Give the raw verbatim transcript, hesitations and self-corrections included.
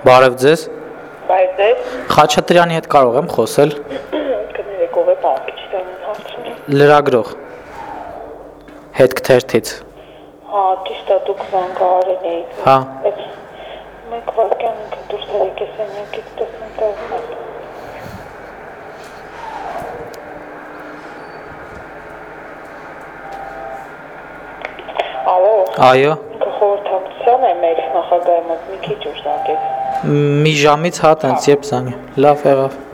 Բարև ձեզ։ Բարև ձեզ։ Խաչատրյանի հետ կարող եմ խոսել։ Կներեք, ով է բանկից տանեն հարցնում։ Լրագրող։ Հետք թերթից։ Հա, ճիշտ է, դուք բանկը արել էիք։ Հա։ Մեկ վարկյան ինքը դուրս եկեք սենյակից տեսնեմ տեղն է։ Ալո։ Այո։ Ինքը խորհրդակցության է մեր նախագահի մոտ մի քիչ ուշ զանգեց։ Մի ժամից հա տենց երբ զանգ։ Լավ եղավ։